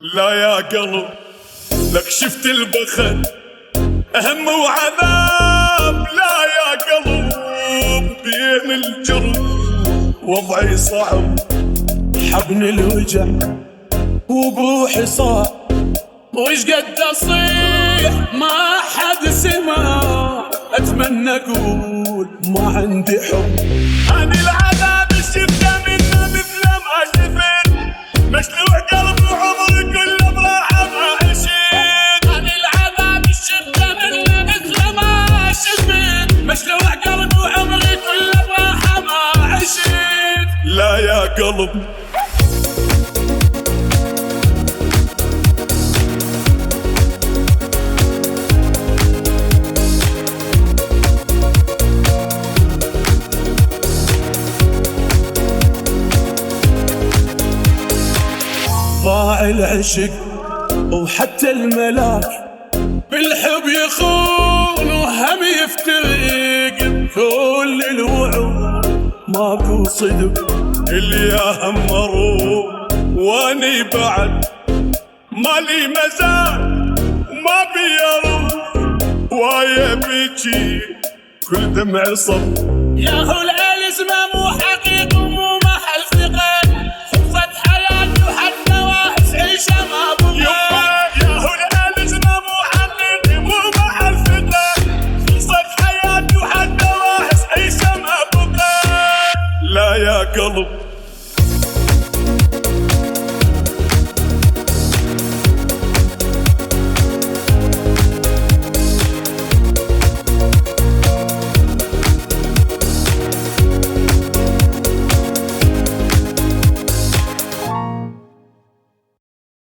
لا يا قلب لك شفت البخل هم وعذاب. لا يا قلب بين الجرح وضعي صعب، حبني الوجع وبروحي صعب، وش قد اصيح ما حد سمع. اتمنى اقول ما عندي حب. انا العذاب شفته منه مثل ما شفت، مشلوع قلب وعمري كله براحه ما عشت. انا العذاب شفته منه مثل ما شفت، مشلوع قلب وعمري كله براحه ما عشت. لا يا قلب ضاع العشق وحتى الملاك بالحب يخون وهم يفترق. كل الوعود ماكو صدق، اللي يا هم مروح واني بعد مالي مزال وما بيروح. ويا بيجي كل دمع صب، يا هو الأزمة مو حقيقة